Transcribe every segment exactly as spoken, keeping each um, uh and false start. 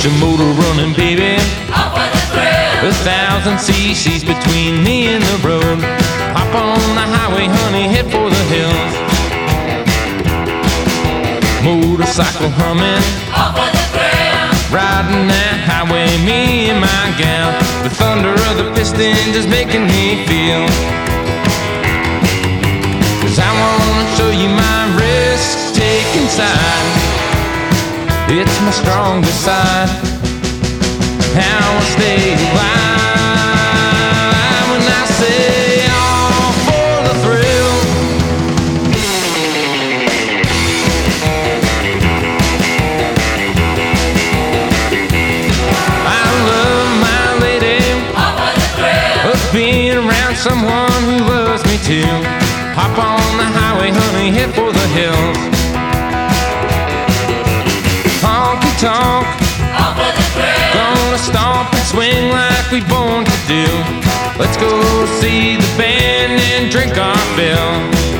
Get your motor running, baby. Off with the thrill. A thousand cc's between me and the road. Hop on the highway, honey, head for the hills. Motorcycle humming, Off with the thrill. riding that highway, me and my gal. The thunder of the piston just making me feel. Cause I wanna show you my risk-taking side. It's my strongest side. How I stay alive when I say all for the thrill. I love my lady. Off with the thrill. Of being around someone who loves me too. Hop on the highway, honey, head for the hills. Honky tonk, Off with the thrill. gonna stomp and swing like we born to do. Let's go see the band and drink our fill.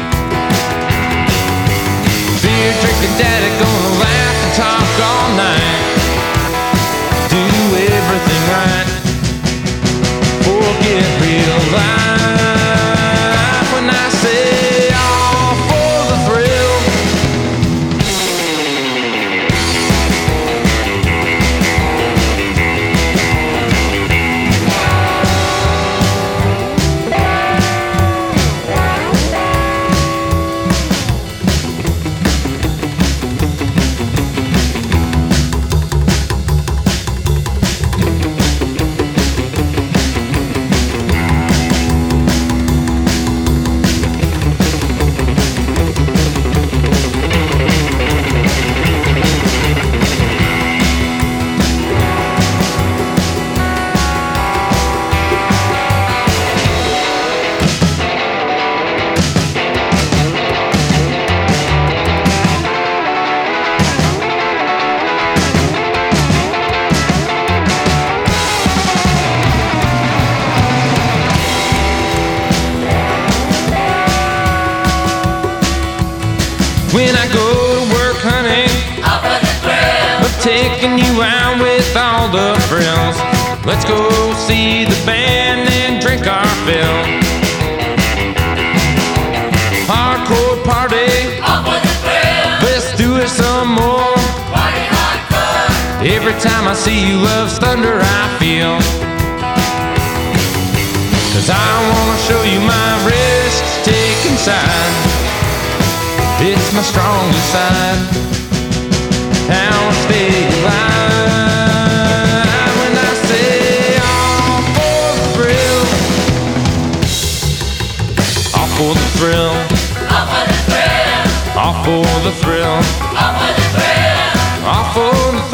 Beer drinking daddy, gonna laugh and talk all night. Do everything right, forget real life when I say all for the thrill. When I go to work, honey, Off with the thrill. I'm taking you out with all the frills. Let's go see the band and drink our fill. Hardcore party, Off with the thrill. let's do it some more. Party hardcore. Every time I see you, love's thunder I feel. Cause I wanna show you my risk-taking side. It's my strongest side. How I stay alive when I say all for the thrill. All for the thrill. Off with the thrill. All for the thrill. Off with the thrill. All for the